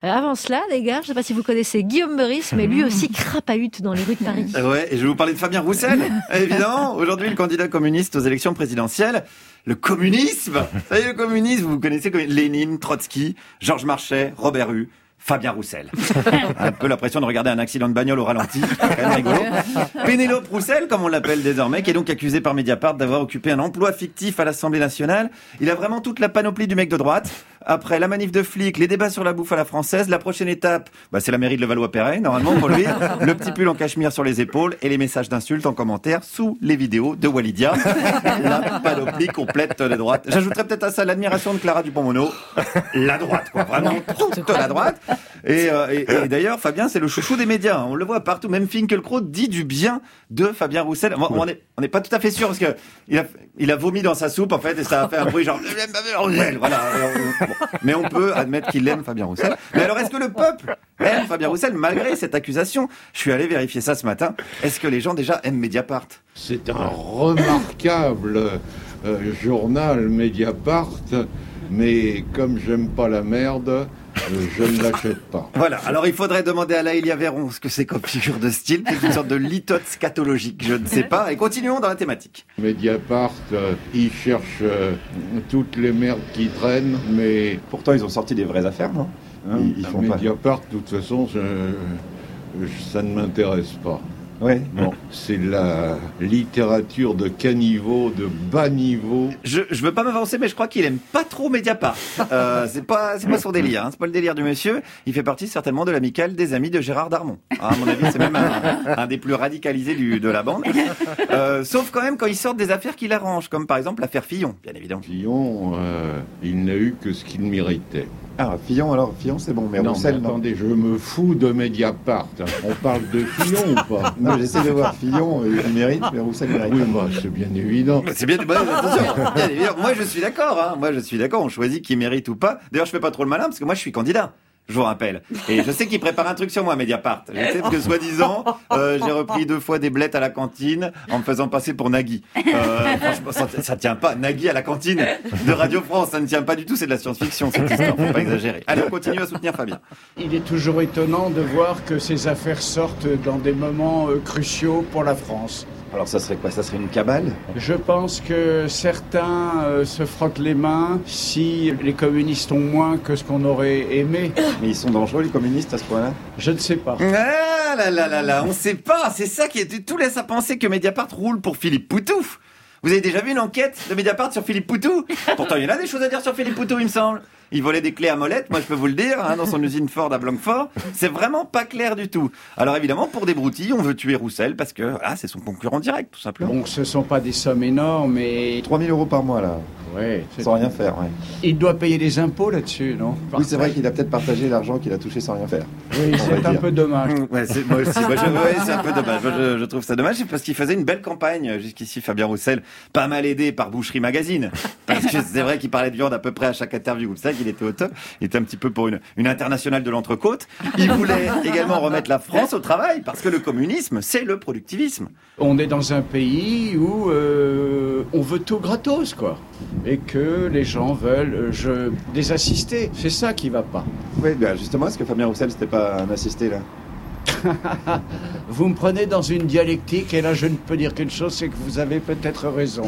Avant cela, les gars, je ne sais pas si vous connaissez Guillaume Meurice, mais lui aussi crapahute dans les rues de Paris. Ouais, et je vais vous parler de Fabien Roussel. Évidemment, aujourd'hui, le candidat communiste aux élections présidentielles. Le communisme. Ça y est, le communisme, vous connaissez comme Lénine, Trotsky, Georges Marchais, Robert Hue. Fabien Roussel. Un peu l'impression de regarder un accident de bagnole au ralenti. Quand même rigolo. Pénélope Roussel, comme on l'appelle désormais, qui est donc accusé par Mediapart d'avoir occupé un emploi fictif à l'Assemblée nationale. Il a vraiment toute la panoplie du mec de droite. Après la manif de flics, les débats sur la bouffe à la française, la prochaine étape, c'est la mairie de Levallois-Perret, normalement, pour lui. Le petit pull en cachemire sur les épaules et les messages d'insultes en commentaire sous les vidéos de Walidia. La panoplie complète de droite. J'ajouterais peut-être à ça l'admiration de Clara Dupont-Moreau. La droite, quoi. Vraiment toute la droite. Et d'ailleurs, Fabien, c'est le chouchou des médias. On le voit partout. Même Finkielkraut dit du bien de Fabien Roussel. On n'est pas tout à fait sûr parce que il a vomi dans sa soupe, en fait, et ça a fait un bruit genre, j'aime Fabien Roussel. Voilà. Mais on peut admettre qu'il aime Fabien Roussel. Mais alors, est-ce que le peuple aime Fabien Roussel malgré cette accusation? Je suis allé vérifier ça ce matin. Est-ce que les gens déjà aiment Mediapart? C'est un remarquable journal Mediapart, mais comme j'aime pas la merde, je ne l'achète pas. Voilà, alors il faudrait demander à Laëlia Véron ce que c'est comme figure de style, c'est une sorte de litote scatologique, je ne sais pas, et continuons dans la thématique. Mediapart, ils cherchent toutes les merdes qui traînent, mais... Pourtant ils ont sorti des vraies affaires, non? Ils font Mediapart, de toute façon, ça ne m'intéresse pas. Ouais. Bon, c'est la littérature de caniveau, de bas niveau. Je veux pas m'avancer, mais je crois qu'il aime pas trop Mediapart. C'est pas son délire, hein. C'est pas le délire du monsieur. Il fait partie certainement de l'amicale des amis de Gérard Darmon. À mon avis, c'est même un des plus radicalisés de la bande. Sauf quand même quand ils sortent des affaires qui l'arrangent, comme par exemple l'affaire Fillon, bien évidemment. Fillon, il n'a eu que ce qu'il méritait. Ah, Fillon c'est bon, mais Roussel, non. Attendez, je me fous de Mediapart. On parle de Fillon ou pas? Non, j'essaie de voir Fillon, il mérite, mais Roussel mérite. Oui, c'est bien évident. C'est bien, attention, bien évident. Moi, je suis d'accord, hein. On choisit qui mérite ou pas. D'ailleurs, je fais pas trop le malin, parce que moi, je suis candidat. Je vous rappelle. Et je sais qu'il prépare un truc sur moi, Mediapart. Je sais parce que, soi-disant, j'ai repris 2 fois des blettes à la cantine en me faisant passer pour Nagui. Franchement, ça tient pas. Nagui à la cantine de Radio France, ça ne tient pas du tout. C'est de la science-fiction, cette histoire. Faut pas exagérer. Allez, on continue à soutenir Fabien. Il est toujours étonnant de voir que ces affaires sortent dans des moments cruciaux pour la France. Alors ça serait quoi? Ça serait une cabale? Je pense que certains se frottent les mains si les communistes ont moins que ce qu'on aurait aimé. Mais ils sont dangereux, les communistes, à ce point-là? Je ne sais pas. Ah là, on sait pas. C'est ça qui tout laisse à penser que Mediapart roule pour Philippe Poutou. Vous avez déjà vu une enquête de Mediapart sur Philippe Poutou? Pourtant, il y en a des choses à dire sur Philippe Poutou, il me semble. Il volait des clés à molette, moi je peux vous le dire, dans son usine Ford à Blanquefort. C'est vraiment pas clair du tout. Alors évidemment, pour des broutilles, on veut tuer Roussel parce que c'est son concurrent direct, tout simplement. Bon, ce sont pas des sommes énormes, mais... 3 000 € par mois, là. Ouais. Sans rien faire, ouais. Il doit payer des impôts là-dessus, non? Oui, c'est vrai qu'il a peut-être partagé l'argent qu'il a touché sans rien faire. Oui, c'est un peu dommage. Ouais, c'est moi aussi. C'est un peu dommage. Moi, je trouve ça dommage parce qu'il faisait une belle campagne jusqu'ici, Fabien Roussel. Pas mal aidé par Boucherie Magazine. Parce que c'est vrai qu'il parlait de viande à peu près à chaque interview. Vous savez qu'il était au top. Il était un petit peu pour une internationale de l'entrecôte. Il voulait également remettre la France au travail parce que le communisme, c'est le productivisme. On est dans un pays où on veut tout gratos, quoi. Et que les gens veulent des assistés. C'est ça qui va pas. Oui, justement, est-ce que Fabien Roussel, c'était pas un assisté, là? Vous me prenez dans une dialectique et là je ne peux dire qu'une chose, c'est que vous avez peut-être raison.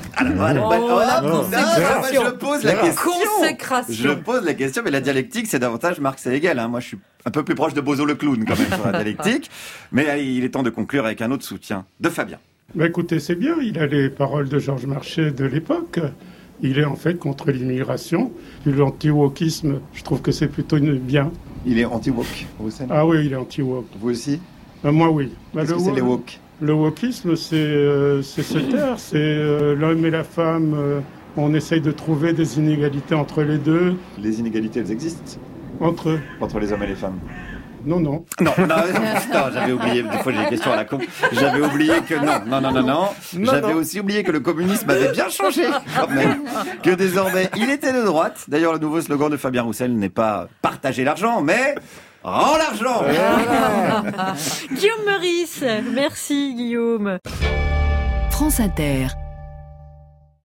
Je pose la question. Consécration. Je pose la question, mais la dialectique c'est davantage Marx et Hegel. Moi je suis un peu plus proche de Bozo le clown quand même sur la dialectique. Mais il est temps de conclure avec un autre soutien de Fabien. Écoutez, c'est bien, il a les paroles de Georges Marchais de l'époque. Il est en fait contre l'immigration. L'anti-wokisme, je trouve que c'est plutôt bien. Il est anti-woke, Roussel? Ah oui, il est anti-woke. Vous aussi? Moi, oui. Qu'est-ce que c'est les woke? Le wokisme, c'est se taire. C'est l'homme et la femme. On essaye de trouver des inégalités entre les deux. Les inégalités, elles existent? Entre les hommes et les femmes? Non. Non, j'avais oublié, des fois j'ai des questions à la con. J'avais oublié que non. J'avais aussi oublié que le communisme avait bien changé, quand même. Que désormais, il était de droite. D'ailleurs, le nouveau slogan de Fabien Roussel n'est pas « partager l'argent », mais « rends l'argent ». Guillaume Meurice, merci Guillaume. France Inter.